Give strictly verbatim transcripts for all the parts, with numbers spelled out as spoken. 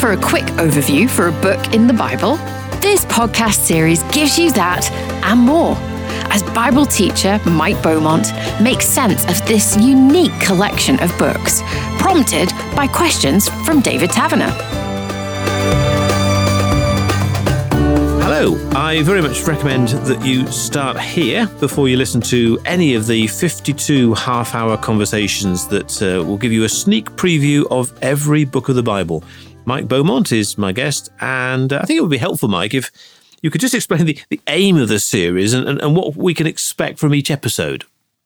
for a quick overview for a book in the Bible? This podcast series gives you that and more, as Bible teacher Mike Beaumont makes sense of this unique collection of books, prompted by questions from David Taverner. Hello, I very much recommend that you start here before you listen to any of the fifty-two half-hour conversations that uh, will give you a sneak preview of every book of the Bible. Mike Beaumont is my guest, and uh, I think it would be helpful, Mike, if you could just explain the, the aim of the series and, and, and what we can expect from each episode.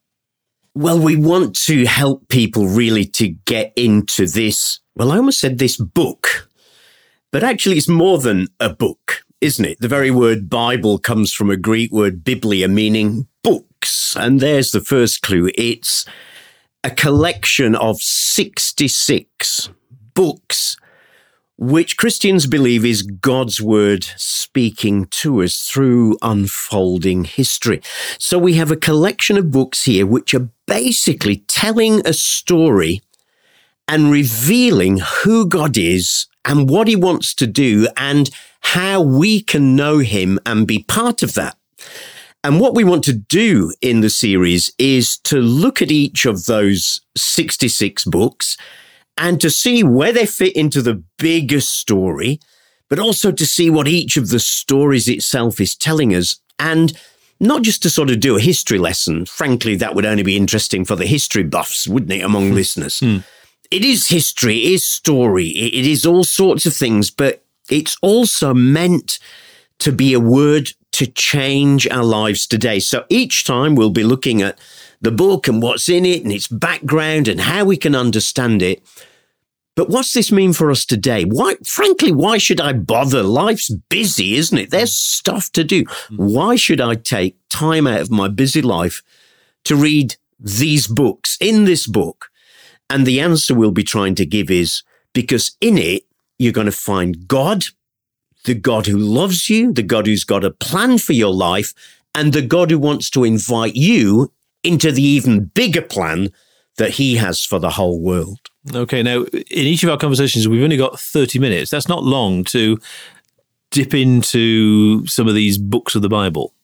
Well, we want to help people really to get into this, well, I almost said this book, but actually it's more than a book, isn't it? The very word Bible comes from a Greek word biblia, meaning books. And there's the first clue. It's a collection of sixty-six books, which Christians believe is God's word speaking to us through unfolding history. So we have a collection of books here which are basically telling a story and revealing who God is and what he wants to do and how we can know him and be part of that. And what we want to do in the series is to look at each of those sixty-six books and to see where they fit into the bigger story, but also to see what each of the stories itself is telling us. And not just to sort of do a history lesson. Frankly, that would only be interesting for the history buffs, wouldn't it, among mm. listeners? Mm. It is history, it is story, it is all sorts of things, but it's also meant to be a word to change our lives today. So each time we'll be looking at the book and what's in it and its background and how we can understand it. But what's this mean for us today? Why, frankly, why should I bother? Life's busy, isn't it? There's stuff to do. Why should I take time out of my busy life to read these books, in this book? And the answer we'll be trying to give is because in it, you're going to find God, the God who loves you, the God who's got a plan for your life, and the God who wants to invite you into the even bigger plan that he has for the whole world. Okay, now, in each of our conversations, we've only got thirty minutes. That's not long to dip into some of these books of the Bible.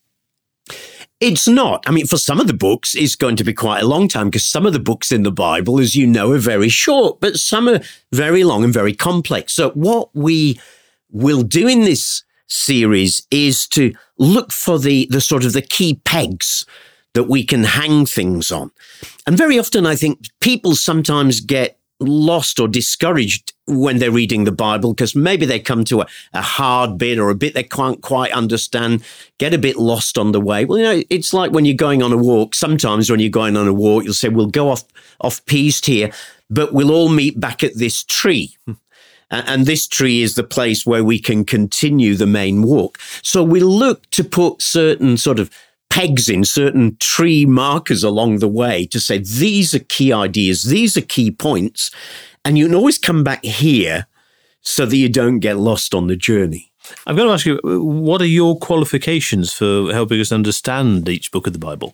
It's not. I mean, for some of the books, it's going to be quite a long time because some of the books in the Bible, as you know, are very short, but some are very long and very complex. So what we will do in this series is to look for the, the sort of the key pegs that we can hang things on. And very often, I think people sometimes get lost or discouraged when they're reading the Bible because maybe they come to a, a hard bit or a bit they can't quite understand, get a bit lost on the way. Well, you know, it's like when you're going on a walk. Sometimes when you're going on a walk, you'll say, we'll go off, off piste here, but we'll all meet back at this tree. And this tree is the place where we can continue the main walk. So we look to put certain sort of pegs in, certain tree markers along the way to say, these are key ideas, these are key points. And you can always come back here so that you don't get lost on the journey. I've got to ask you, what are your qualifications for helping us understand each book of the Bible?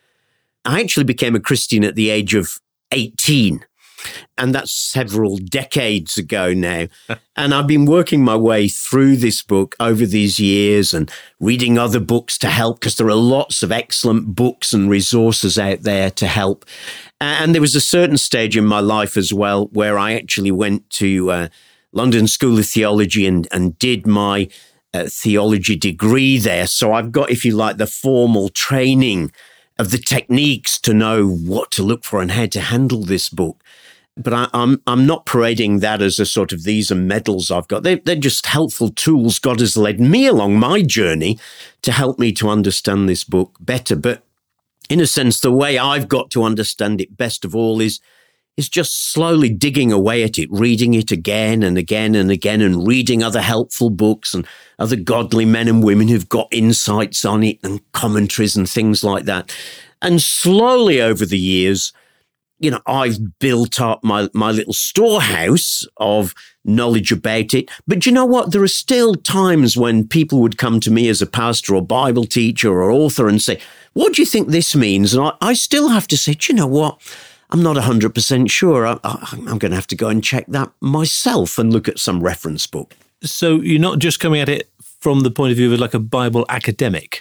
I actually became a Christian at the age of eighteen. And that's several decades ago now. And I've been working my way through this book over these years and reading other books to help because there are lots of excellent books and resources out there to help. And there was a certain stage in my life as well where I actually went to uh, London School of Theology and, and did my uh, theology degree there. So I've got, if you like, the formal training of the techniques to know what to look for and how to handle this book. But I, I'm I'm not parading that as a sort of these are medals I've got. They're, they're just helpful tools. God has led me along my journey to help me to understand this book better. But in a sense, the way I've got to understand it best of all is, is just slowly digging away at it, reading it again and again and again and reading other helpful books and other godly men and women who've got insights on it and commentaries and things like that. And slowly over the years, you know, I've built up my, my little storehouse of knowledge about it. But you know what? There are still times when people would come to me as a pastor or Bible teacher or author and say, what do you think this means? And I, I still have to say, do you know what? I'm not one hundred percent sure. I, I, I'm going to have to go and check that myself and look at some reference book. So you're not just coming at it from the point of view of like a Bible academic?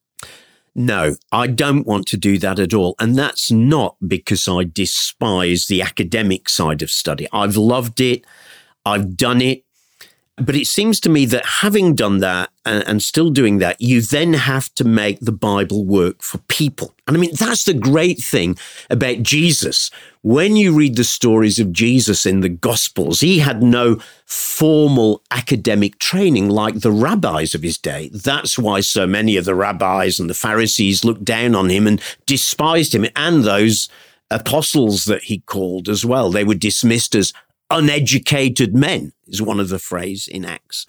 No, I don't want to do that at all. And that's not because I despise the academic side of study. I've loved it. I've done it. But it seems to me that having done that and, and still doing that, you then have to make the Bible work for people. And I mean, that's the great thing about Jesus. When you read the stories of Jesus in the Gospels, he had no formal academic training like the rabbis of his day. That's why so many of the rabbis and the Pharisees looked down on him and despised him, and those apostles that he called as well. They were dismissed as uneducated men, is one of the phrases in Acts.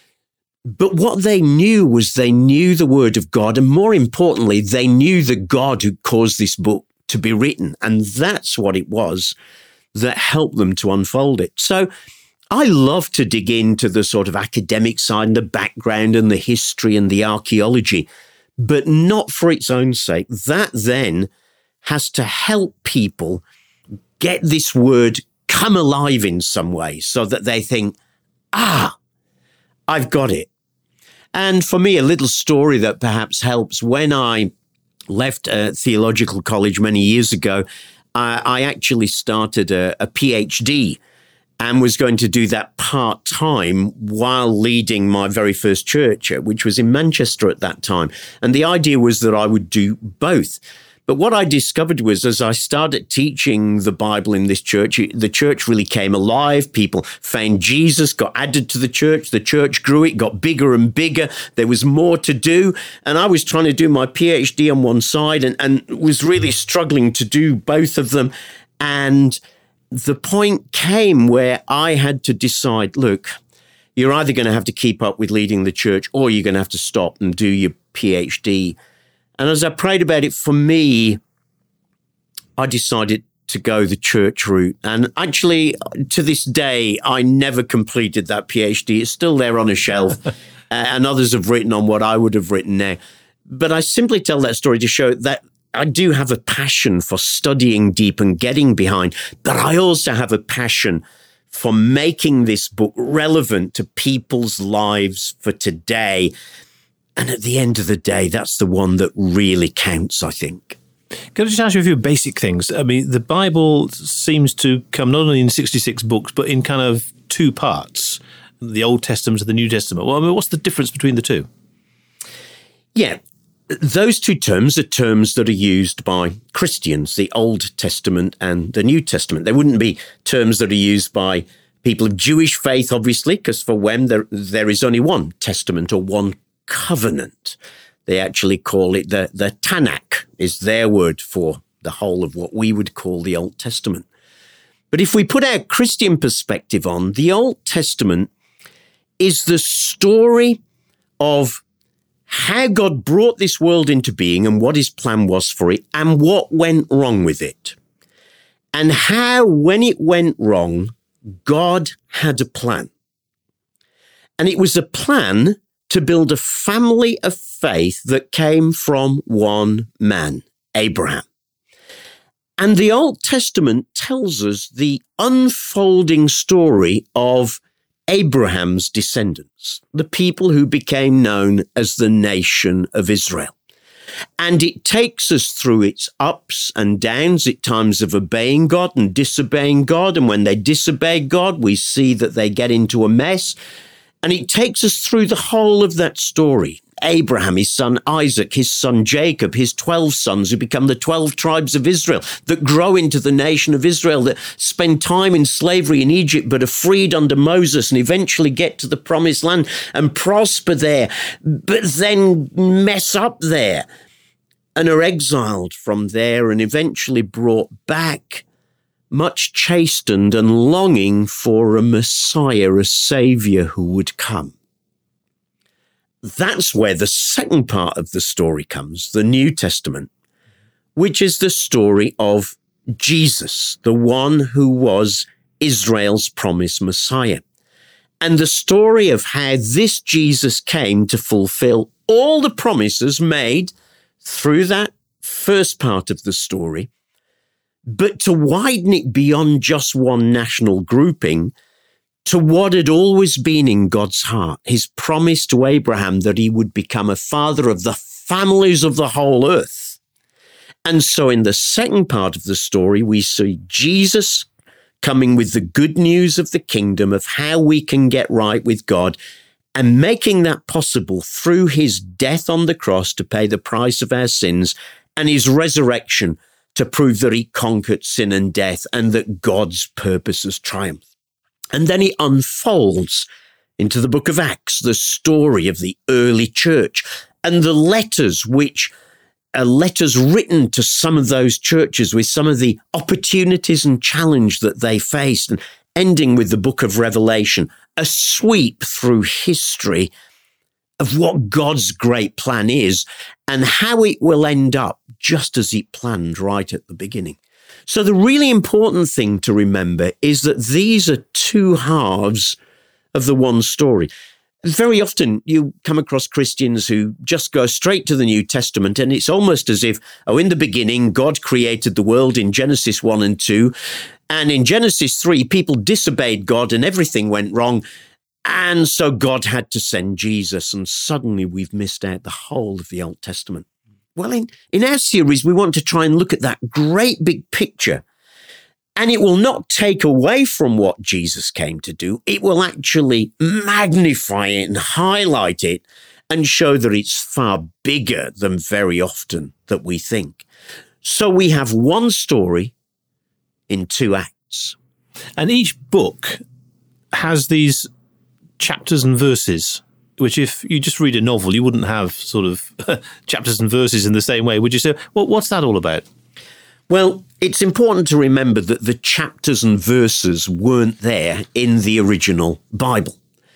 But what they knew was they knew the word of God, and more importantly, they knew the God who caused this book to be written. And that's what it was that helped them to unfold it. So I love to dig into the sort of academic side and the background and the history and the archaeology, but not for its own sake. That then has to help people get this word come alive in some way so that they think, ah, I've got it. And for me, a little story that perhaps helps. When I left a theological college many years ago, I, I actually started a, a PhD and was going to do that part-time while leading my very first church, which was in Manchester at that time. And the idea was that I would do both. But what I discovered was, as I started teaching the Bible in this church, the church really came alive. People found Jesus, got added to the church. The church grew. It got bigger and bigger. There was more to do. And I was trying to do my PhD on one side and, and was really struggling to do both of them. And the point came where I had to decide, look, you're either going to have to keep up with leading the church or you're going to have to stop and do your PhD. And as I prayed about it, for me, I decided to go the church route. And actually, to this day, I never completed that PhD. It's still there on a shelf, and others have written on what I would have written now. But I simply tell that story to show that I do have a passion for studying deep and getting behind, but I also have a passion for making this book relevant to people's lives for today. And at the end of the day, that's the one that really counts, I think. Can I just ask you a few basic things? I mean, the Bible seems to come not only in sixty-six books, but in kind of two parts, the Old Testament and the New Testament. Well, I mean, what's the difference between the two? Yeah, those two terms are terms that are used by Christians, the Old Testament and the New Testament. They wouldn't be terms that are used by people of Jewish faith, obviously, because for them, there, there is only one testament or one covenant. They actually call it the, the Tanakh, is their word for the whole of what we would call the Old Testament. But if we put our Christian perspective on, the Old Testament is the story of how God brought this world into being and what his plan was for it and what went wrong with it. And how, when it went wrong, God had a plan. And it was a plan to build a family of faith that came from one man, Abraham. And the Old Testament tells us the unfolding story of Abraham's descendants, the people who became known as the nation of Israel. And it takes us through its ups and downs, at times of obeying God and disobeying God. And when they disobey God, we see that they get into a mess. And it takes us through the whole of that story. Abraham, his son Isaac, his son Jacob, his twelve sons who become the twelve tribes of Israel that grow into the nation of Israel, that spend time in slavery in Egypt but are freed under Moses and eventually get to the promised land and prosper there, but then mess up there and are exiled from there and eventually brought back, much chastened and longing for a Messiah, a Savior who would come. That's where the second part of the story comes, the New Testament, which is the story of Jesus, the one who was Israel's promised Messiah. And the story of how this Jesus came to fulfill all the promises made through that first part of the story, but to widen it beyond just one national grouping to what had always been in God's heart, his promise to Abraham that he would become a father of the families of the whole earth. And so in the second part of the story, we see Jesus coming with the good news of the kingdom, of how we can get right with God, and making that possible through his death on the cross to pay the price of our sins, and his resurrection to prove that he conquered sin and death and that God's purposes triumphed. And then he unfolds into the book of Acts, the story of the early church and the letters which are letters written to some of those churches with some of the opportunities and challenge that they faced, and ending with the book of Revelation, a sweep through history of what God's great plan is and how it will end up just as he planned right at the beginning. So the really important thing to remember is that these are two halves of the one story. Very often you come across Christians who just go straight to the New Testament, and it's almost as if, oh, in the beginning, God created the world in Genesis one and two, and in Genesis three, people disobeyed God and everything went wrong, and so God had to send Jesus, and suddenly we've missed out the whole of the Old Testament. Well, in, in our series, we want to try and look at that great big picture, and it will not take away from what Jesus came to do. It will actually magnify it and highlight it and show that it's far bigger than very often that we think. So we have one story in two acts. And each book has these chapters and verses, which if you just read a novel, you wouldn't have sort of chapters and verses in the same way, would you? So well, what's that all about? Well, it's important to remember that the chapters and verses weren't there in the original Bible.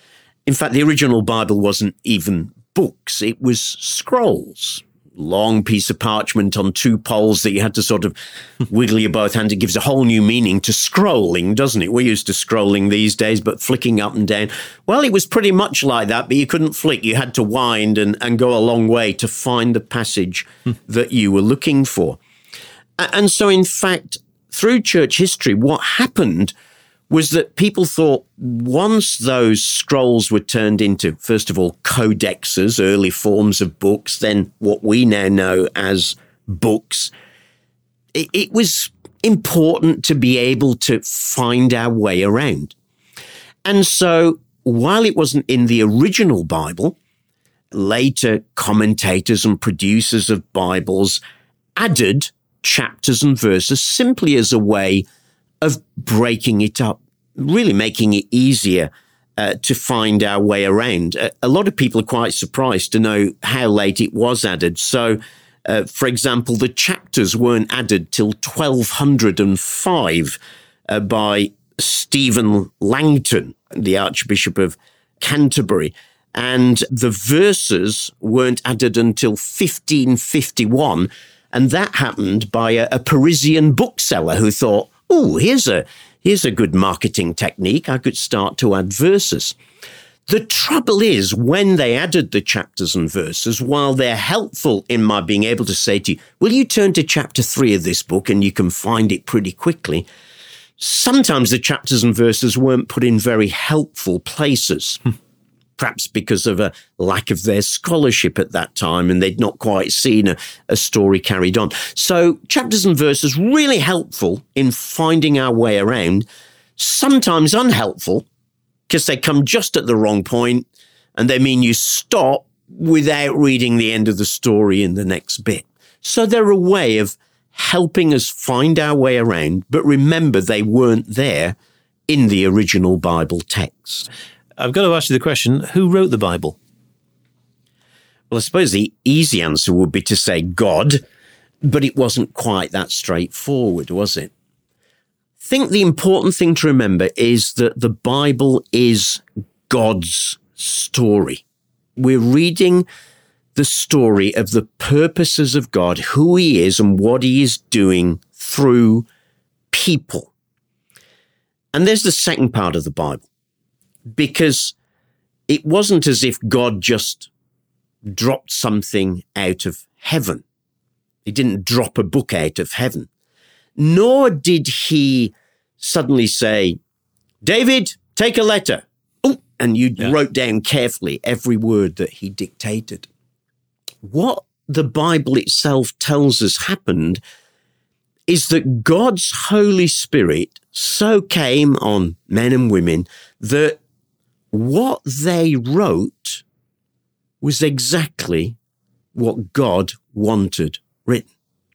In fact, the original Bible wasn't even books. It was scrolls. Long piece of parchment on two poles that you had to sort of wiggle your both hands. It gives a whole new meaning to scrolling, doesn't it? We're used to scrolling these days, but flicking up and down. Well, it was pretty much like that, but you couldn't flick. You had to wind and, and go a long way to find the passage that you were looking for. And so, in fact, through church history, what happened was that people thought once those scrolls were turned into, first of all, codexes, early forms of books, then what we now know as books, it, it was important to be able to find our way around. And so while it wasn't in the original Bible, later commentators and producers of Bibles added chapters and verses simply as a way of breaking it up, really making it easier uh, to find our way around. A, a lot of people are quite surprised to know how late it was added. So, uh, for example, the chapters weren't added till twelve oh five uh, by Stephen Langton, the Archbishop of Canterbury. And the verses weren't added until fifteen fifty-one. And that happened by a, a Parisian bookseller who thought, oh, here's a here's a good marketing technique. I could start to add verses. The trouble is, when they added the chapters and verses, while they're helpful in my being able to say to you, will you turn to chapter three of this book and you can find it pretty quickly, sometimes the chapters and verses weren't put in very helpful places. Perhaps because of a lack of their scholarship at that time, and they'd not quite seen a, a story carried on. So chapters and verses really helpful in finding our way around, sometimes unhelpful because they come just at the wrong point and they mean you stop without reading the end of the story in the next bit. So they're a way of helping us find our way around, but remember they weren't there in the original Bible text. I've got to ask you the question, who wrote the Bible? Well, I suppose the easy answer would be to say God, but it wasn't quite that straightforward, was it? I think the important thing to remember is that the Bible is God's story. We're reading the story of the purposes of God, who he is and what he is doing through people. And there's the second part of the Bible. Because it wasn't as if God just dropped something out of heaven. He didn't drop a book out of heaven. nor did he suddenly say, David, take a letter. Oh, and you yeah. wrote down carefully every word that he dictated. What the Bible itself tells us happened is that God's Holy Spirit so came on men and women that what they wrote was exactly what God wanted written.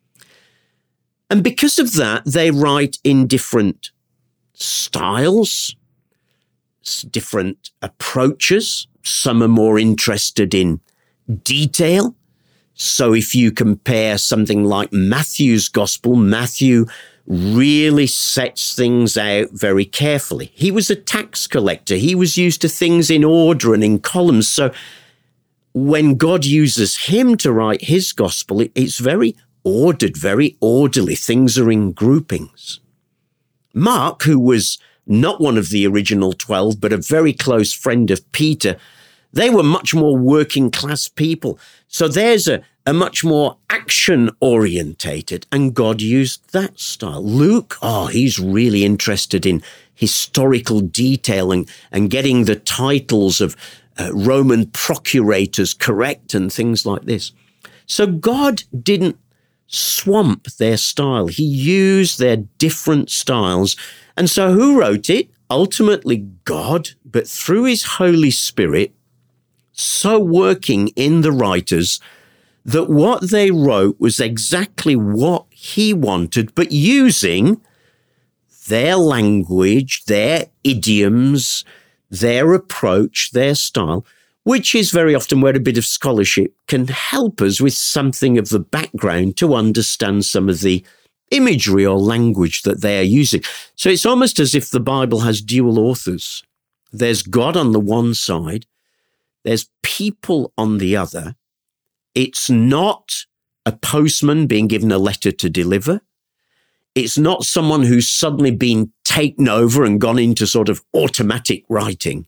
And because of that, they write in different styles, different approaches. Some are more interested in detail. So if you compare something like Matthew's gospel, Matthew really sets things out very carefully. He was a tax collector. He was used to things in order and in columns. So when God uses him to write his gospel, it's very ordered, very orderly. Things are in groupings. Mark, who was not one of the original twelve, but a very close friend of Peter, they were much more working class people. So there's a, a much more action orientated, and God used that style. Luke, oh, he's really interested in historical detail and, and getting the titles of uh, Roman procurators correct and things like this. So God didn't swamp their style. He used their different styles. And so who wrote it? Ultimately God, but through his Holy Spirit, so working in the writers that what they wrote was exactly what he wanted, but using their language, their idioms, their approach, their style, which is very often where a bit of scholarship can help us with something of the background to understand some of the imagery or language that they are using. So it's almost as if the Bible has dual authors. There's God on the one side, there's people on the other. It's not a postman being given a letter to deliver. It's not someone who's suddenly been taken over and gone into sort of automatic writing.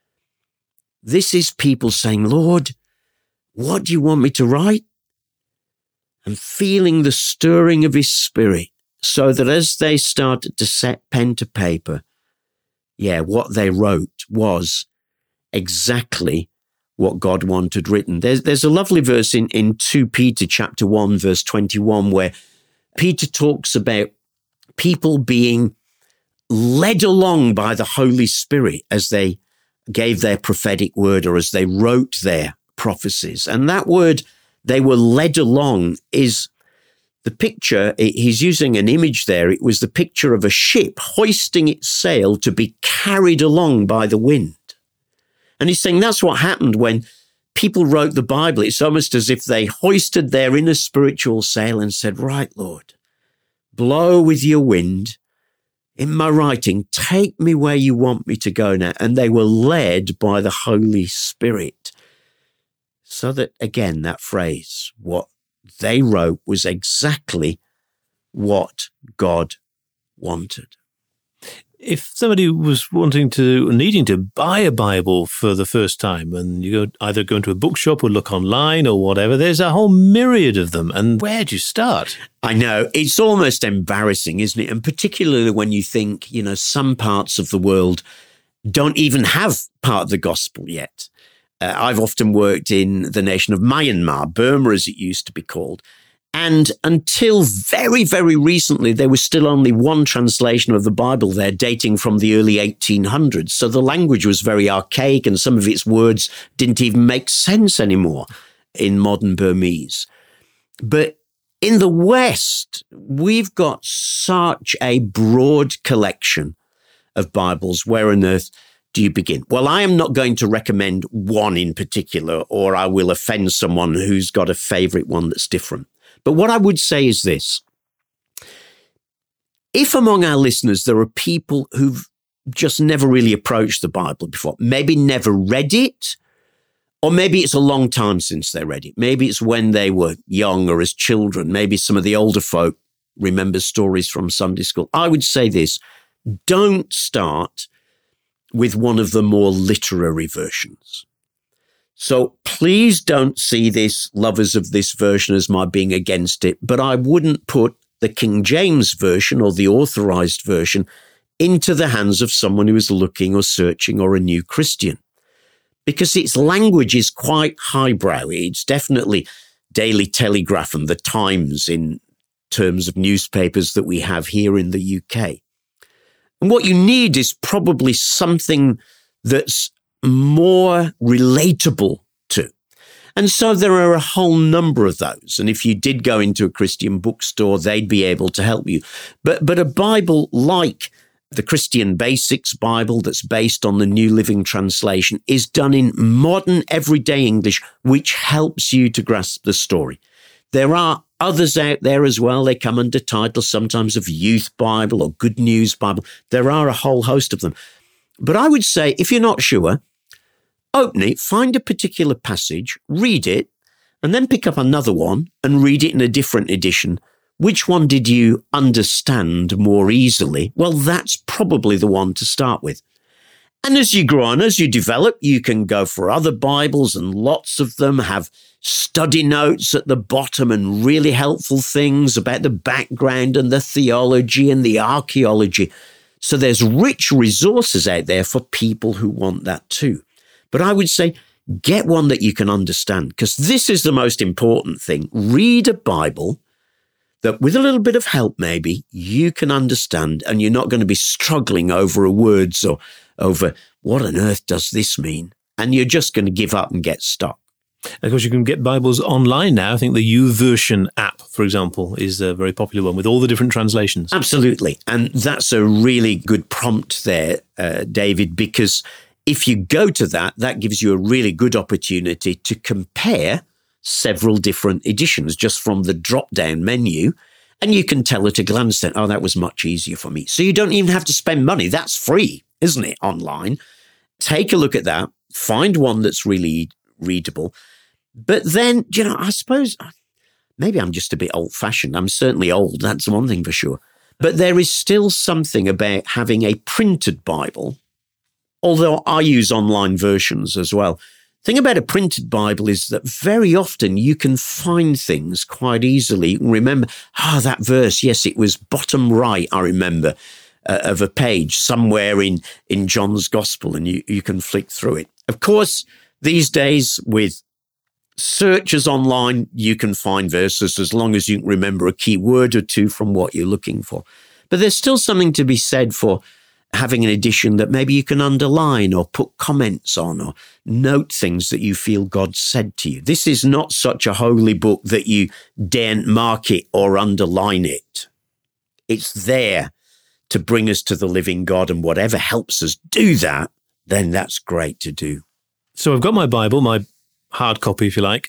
This is people saying, Lord, what do you want me to write? And feeling the stirring of his spirit so that as they started to set pen to paper, yeah, what they wrote was exactly what God wanted written. There's, there's a lovely verse in, in Second Peter chapter one, verse twenty-one, where Peter talks about people being led along by the Holy Spirit as they gave their prophetic word or as they wrote their prophecies. And that word, they were led along, is the picture, he's using an image there. It was the picture of a ship hoisting its sail to be carried along by the wind. And he's saying that's what happened when people wrote the Bible. It's almost as if they hoisted their inner spiritual sail and said, right, Lord, blow with your wind in my writing. Take me where you want me to go now. And they were led by the Holy Spirit. So that, again, that phrase, what they wrote was exactly what God wanted. If somebody was wanting to, needing to buy a Bible for the first time, and you go either go into a bookshop or look online or whatever, there's a whole myriad of them. And where do you start? I know. It's almost embarrassing, isn't it? And particularly when you think, you know, some parts of the world don't even have part of the gospel yet. Uh, I've often worked in the nation of Myanmar, Burma as it used to be called. And until very, very recently, there was still only one translation of the Bible there dating from the early eighteen hundreds. So the language was very archaic and some of its words didn't even make sense anymore in modern Burmese. But in the West, we've got such a broad collection of Bibles. Where on earth do you begin? Well, I am not going to recommend one in particular, or I will offend someone who's got a favorite one that's different. But what I would say is this. If among our listeners there are people who've just never really approached the Bible before, maybe never read it, or maybe it's a long time since they read it. Maybe it's when they were young or as children. Maybe some of the older folk remember stories from Sunday school. I would say this, don't start with one of the more literary versions. So please don't see this, lovers of this version, as my being against it, but I wouldn't put the King James Version or the Authorized Version into the hands of someone who is looking or searching or a new Christian. Because its language is quite highbrow. It's definitely Daily Telegraph and the Times in terms of newspapers that we have here in the U K. And what you need is probably something that's more relatable to. And so there are a whole number of those. And if you did go into a Christian bookstore, they'd be able to help you. But, but a Bible like the Christian Basics Bible that's based on the New Living Translation is done in modern everyday English, which helps you to grasp the story. There are others out there as well. They come under titles sometimes of Youth Bible or Good News Bible. There are a whole host of them. But I would say, if you're not sure, open it, find a particular passage, read it, and then pick up another one and read it in a different edition. Which one did you understand more easily? Well, that's probably the one to start with. And as you grow on, as you develop, you can go for other Bibles, and lots of them have study notes at the bottom and really helpful things about the background and the theology and the archaeology. So there's rich resources out there for people who want that too. But I would say get one that you can understand, because this is the most important thing. Read a Bible that with a little bit of help, maybe, you can understand, and you're not going to be struggling over words or over what on earth does this mean? And you're just going to give up and get stuck. Of course, you can get Bibles online now. I think the YouVersion app, for example, is a very popular one with all the different translations. Absolutely. And that's a really good prompt there, uh, David, because if you go to that, that gives you a really good opportunity to compare several different editions just from the drop-down menu, and you can tell at a glance that, oh, that was much easier for me. So you don't even have to spend money. That's free, isn't it, online? Take a look at that. Find one that's really readable. But then, you know, I suppose maybe I'm just a bit old-fashioned. I'm certainly old. That's one thing for sure. But there is still something about having a printed Bible, although I use online versions as well. The thing about a printed Bible is that very often you can find things quite easily. You can remember, ah, oh, that verse, yes, it was bottom right, I remember, uh, of a page somewhere in, in John's Gospel, and you, you can flick through it. Of course, these days with searches online, you can find verses as long as you can remember a key word or two from what you're looking for. But there's still something to be said for having an edition that maybe you can underline or put comments on or note things that you feel God said to you. This is not such a holy book that you daren't mark it or underline it. It's there to bring us to the living God, and whatever helps us do that, then that's great to do. So I've got my Bible, my hard copy, if you like.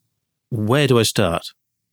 Where do I start?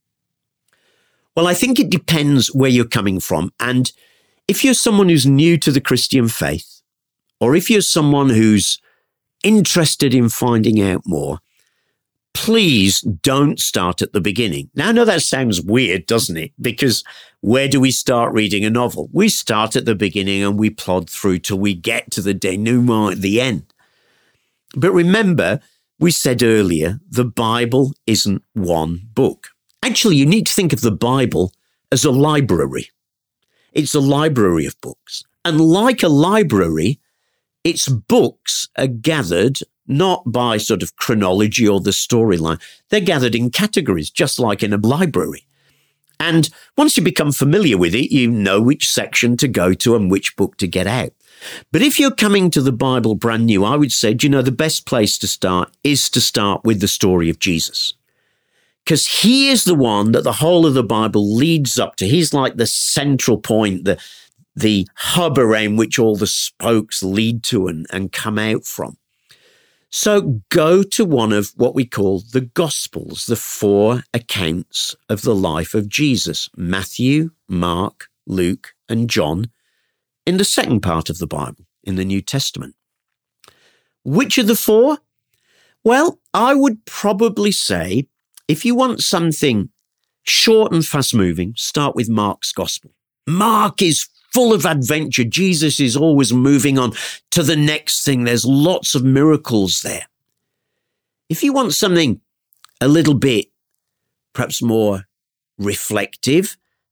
Well, I think it depends where you're coming from. And if you're someone who's new to the Christian faith, or if you're someone who's interested in finding out more, please don't start at the beginning. Now, I know that sounds weird, doesn't it? Because where do we start reading a novel? We start at the beginning and we plod through till we get to the denouement at the end. But remember, we said earlier, the Bible isn't one book. Actually, you need to think of the Bible as a library. It's a library of books. And like a library, its books are gathered not by sort of chronology or the storyline. They're gathered in categories, just like in a library. And once you become familiar with it, you know which section to go to and which book to get out. But if you're coming to the Bible brand new, I would say, you know, the best place to start is to start with the story of Jesus. Because he is the one that the whole of the Bible leads up to. He's like the central point, the, the hub around which all the spokes lead to and, and come out from. So go to one of what we call the Gospels, the four accounts of the life of Jesus: Matthew, Mark, Luke, and John, in the second part of the Bible, in the New Testament. Which of the four? Well, I would probably say, if you want something short and fast-moving, start with Mark's Gospel. Mark is full of adventure. Jesus is always moving on to the next thing. There's lots of miracles there. If you want something a little bit, perhaps more reflective,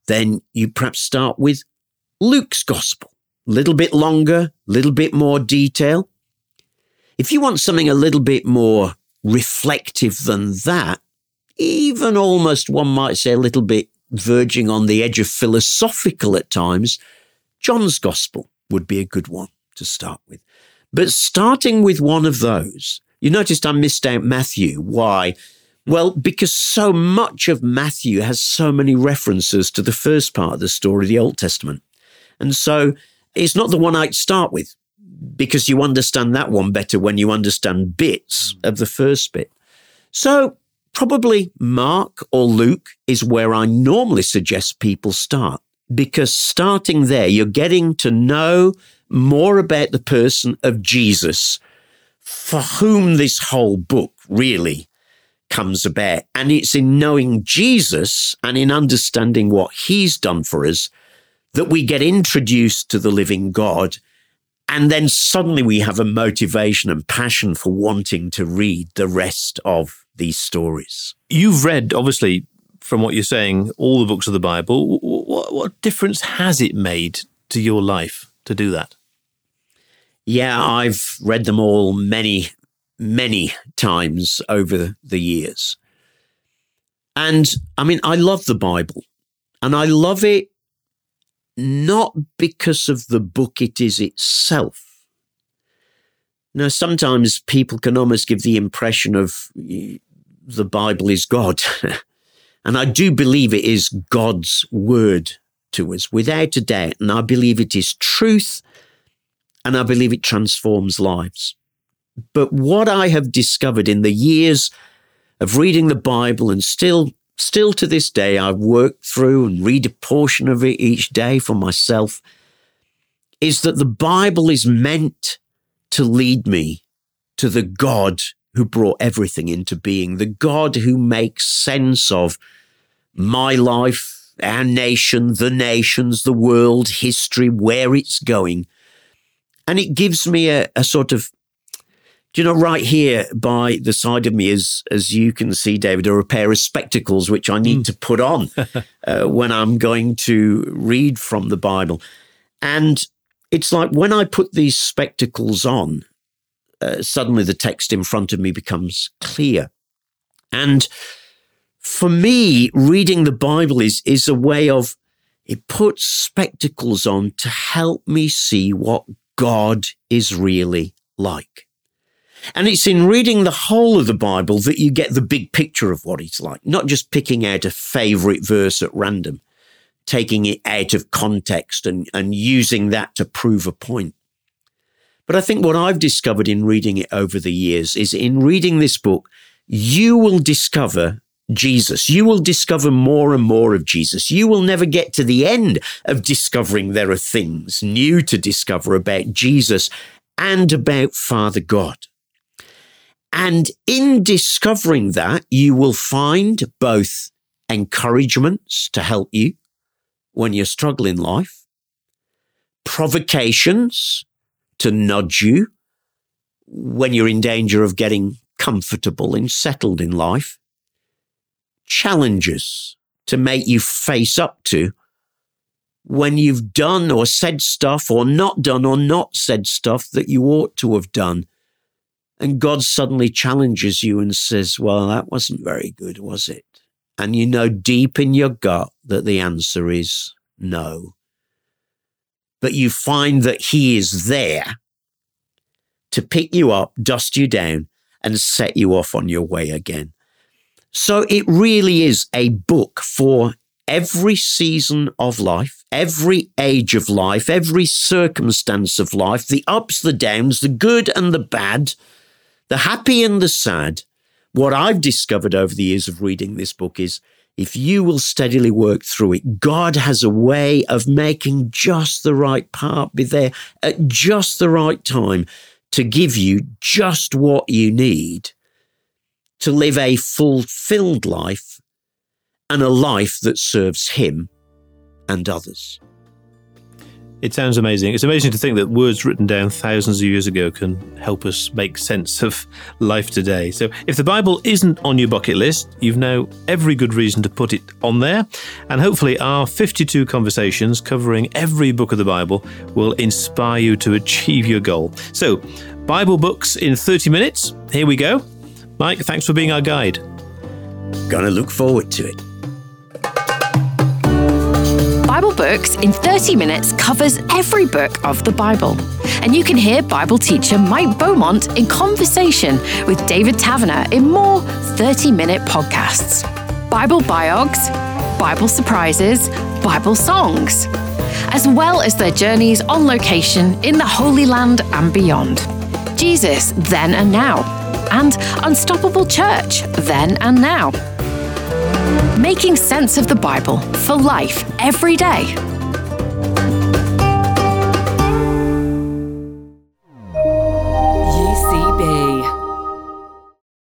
then you perhaps start with Luke's Gospel. A little bit longer, a little bit more detail. If you want something a little bit more reflective than that, even almost one might say a little bit verging on the edge of philosophical at times, John's Gospel would be a good one to start with. But starting with one of those, you noticed I missed out Matthew. Why? Well, because so much of Matthew has so many references to the first part of the story of the Old Testament. And so it's not the one I'd start with, because you understand that one better when you understand bits of the first bit. So probably Mark or Luke is where I normally suggest people start, because starting there, you're getting to know more about the person of Jesus, for whom this whole book really comes about. And it's in knowing Jesus and in understanding what he's done for us that we get introduced to the living God. And then suddenly we have a motivation and passion for wanting to read the rest of these stories. You've read, obviously, from what you're saying, all the books of the Bible. What, what difference has it made to your life to do that? Yeah, I've read them all many, many times over the years. And I mean, I love the Bible, and I love it not because of the book it is itself. Now, sometimes people can almost give the impression of the Bible is God. And I do believe it is God's word to us, without a doubt. And I believe it is truth, and I believe it transforms lives. But what I have discovered in the years of reading the Bible, and still Still to this day, I work through and read a portion of it each day for myself, is that the Bible is meant to lead me to the God who brought everything into being, the God who makes sense of my life, our nation, the nations, the world, history, where it's going. And it gives me a, a sort of, do you know, right here by the side of me, as, as you can see, David, are a pair of spectacles, which I need mm. to put on uh, when I'm going to read from the Bible. And it's like when I put these spectacles on, uh, suddenly the text in front of me becomes clear. And for me, reading the Bible is, is a way of, it puts spectacles on to help me see what God is really like. And it's in reading the whole of the Bible that you get the big picture of what it's like, not just picking out a favorite verse at random, taking it out of context and, and using that to prove a point. But I think what I've discovered in reading it over the years is in reading this book, you will discover Jesus. You will discover more and more of Jesus. You will never get to the end of discovering there are things new to discover about Jesus and about Father God. And in discovering that, you will find both encouragements to help you when you struggle in life, provocations to nudge you when you're in danger of getting comfortable and settled in life, challenges to make you face up to when you've done or said stuff or not done or not said stuff that you ought to have done. And God suddenly challenges you and says, well, that wasn't very good, was it? And you know deep in your gut that the answer is no. But you find that he is there to pick you up, dust you down, and set you off on your way again. So it really is a book for every season of life, every age of life, every circumstance of life, the ups, the downs, the good and the bad, the happy and the sad. What I've discovered over the years of reading this book is if you will steadily work through it, God has a way of making just the right part be there at just the right time to give you just what you need to live a fulfilled life and a life that serves him and others. It sounds amazing. It's amazing to think that words written down thousands of years ago can help us make sense of life today. So if the Bible isn't on your bucket list, you've now every good reason to put it on there. And hopefully our fifty-two conversations covering every book of the Bible will inspire you to achieve your goal. So, Bible books in thirty minutes. Here we go. Mike, thanks for being our guide. Gonna look forward to it. Bible Books in thirty minutes covers every book of the Bible. And you can hear Bible teacher Mike Beaumont in conversation with David Taverner in more thirty-minute podcasts. Bible biogs, Bible surprises, Bible songs, as well as their journeys on location in the Holy Land and beyond. Jesus, Then and Now, and Unstoppable Church, Then and Now. Making sense of the Bible for life every day.